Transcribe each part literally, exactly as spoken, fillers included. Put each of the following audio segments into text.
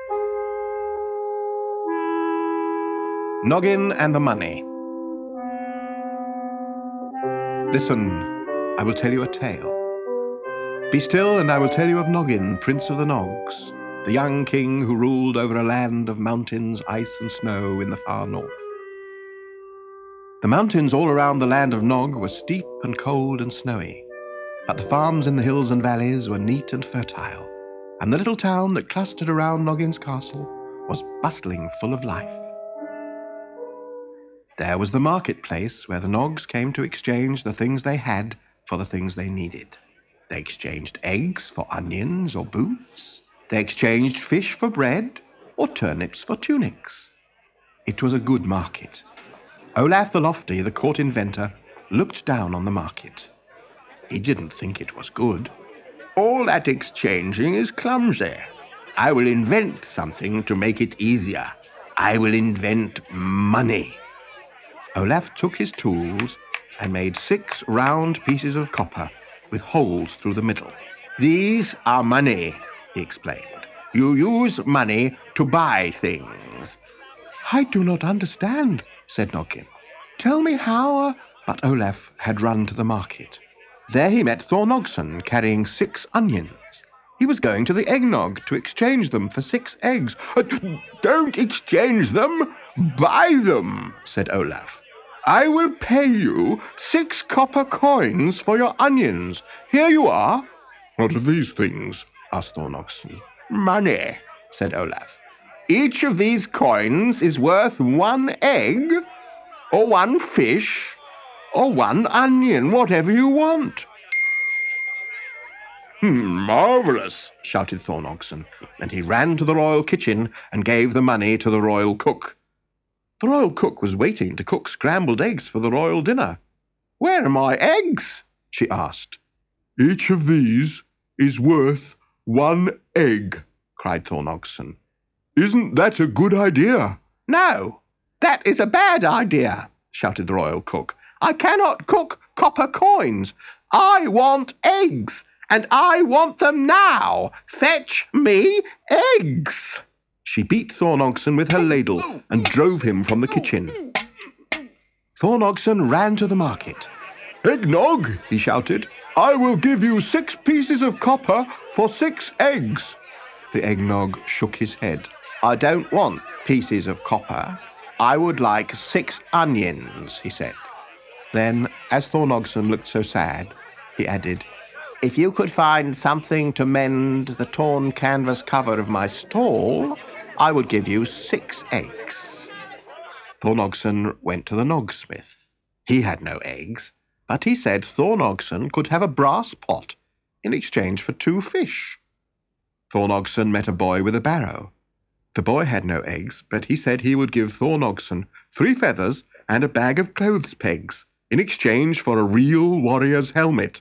Noggin and the Money. Listen, I will tell you a tale. Be still, and I will tell you of Noggin, Prince of the Nogs, the young king who ruled over a land of mountains, ice and snow in the far north. The mountains all around the land of Nog were steep and cold and snowy, but the farms in the hills and valleys were neat and fertile, and the little town that clustered around Noggin's castle was bustling full of life. There was the marketplace where the Nogs came to exchange the things they had for the things they needed. They exchanged eggs for onions or boots. They exchanged fish for bread or turnips for tunics. It was a good market. Olaf the Lofty, the court inventor, looked down on the market. He didn't think it was good. All that exchanging is clumsy. I will invent something to make it easier. I will invent money. Olaf took his tools and made six round pieces of copper with holes through the middle. These are money, he explained. You use money to buy things. I do not understand, said Noggin. Tell me how... Uh... But Olaf had run to the market. There he met Thornogson carrying six onions. He was going to the eggnog to exchange them for six eggs. Uh, don't exchange them, buy them, said Olaf. I will pay you six copper coins for your onions. Here you are. What are these things? Asked Thornogson. Money, said Olaf. Each of these coins is worth one egg, or one fish, or one onion, whatever you want. Marvellous, shouted Thornogson, and he ran to the royal kitchen and gave the money to the royal cook. The royal cook was waiting to cook scrambled eggs for the royal dinner. Where are my eggs? She asked. Each of these is worth one egg, cried Thornogson. Isn't that a good idea? No, that is a bad idea, shouted the royal cook. I cannot cook copper coins. I want eggs, and I want them now. Fetch me eggs. She beat Thornogson with her ladle and drove him from the kitchen. Thornogson ran to the market. Eggnog, he shouted. I will give you six pieces of copper for six eggs. The eggnog shook his head. I don't want pieces of copper. I would like six onions, he said. Then, as Thornogson looked so sad, he added, If you could find something to mend the torn canvas cover of my stall, I would give you six eggs. Thornogson went to the nogsmith. He had no eggs, but he said Thornogson could have a brass pot in exchange for two fish. Thornogson met a boy with a barrow. The boy had no eggs, but he said he would give Thornogson three feathers and a bag of clothes pegs in exchange for a real warrior's helmet.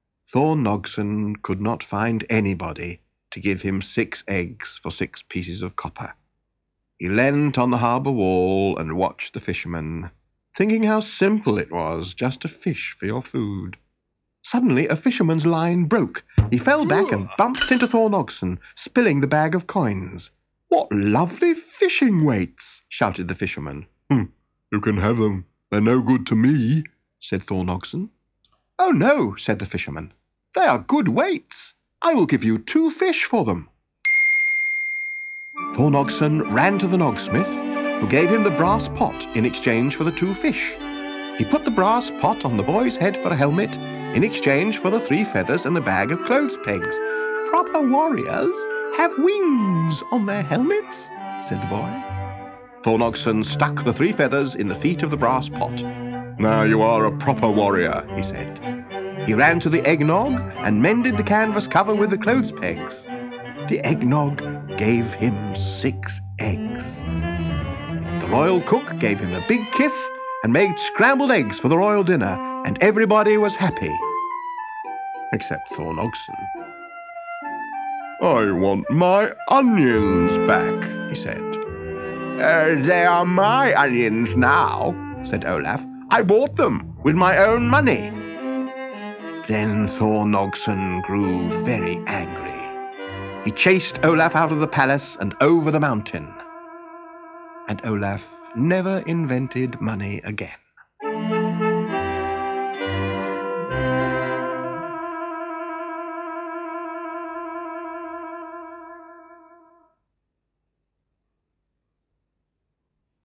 Thornogson could not find anybody to give him six eggs for six pieces of copper. He leant on the harbour wall and watched the fishermen, thinking how simple it was just to fish for your food. Suddenly a fisherman's line broke. He fell back and bumped into Thornogson, spilling the bag of coins. What lovely fishing weights, shouted the fisherman. Hmm, you can have them. They're no good to me, said Thornogson. Oh no, said the fisherman. They are good weights. I will give you two fish for them. Thornogson ran to the nogsmith, who gave him the brass pot in exchange for the two fish. He put the brass pot on the boy's head for a helmet in exchange for the three feathers and the bag of clothes pegs. Proper warriors have wings on their helmets, said the boy. Thornogson stuck the three feathers in the feet of the brass pot. Now you are a proper warrior, he said. He ran to the eggnog and mended the canvas cover with the clothes pegs. The eggnog gave him six eggs. The royal cook gave him a big kiss and made scrambled eggs for the royal dinner, and everybody was happy. Except Thornogson. I want my onions back, he said. Uh, they are my onions now, said Olaf. I bought them with my own money. Then Thornogson grew very angry. He chased Olaf out of the palace and over the mountain. And Olaf never invented money again.